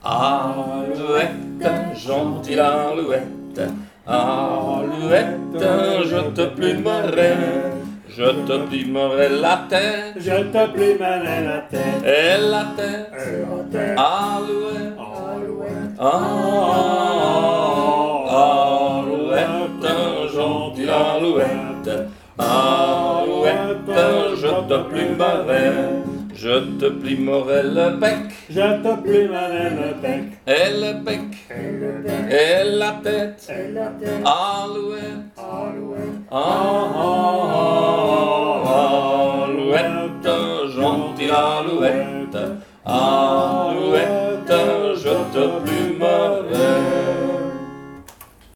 Alouette, gentille alouette, alouette, je te plumerai. Je te plumerai la tête, Je te plumerai la tête, et la tête, et la tête, alouette, alouette, alouette, gentille alouette, alouette, je te plumerai. Je te plumerai le bec, je te plumerai le bec, et le bec, et le bec, et la tête, et la tête, alouette, alouette.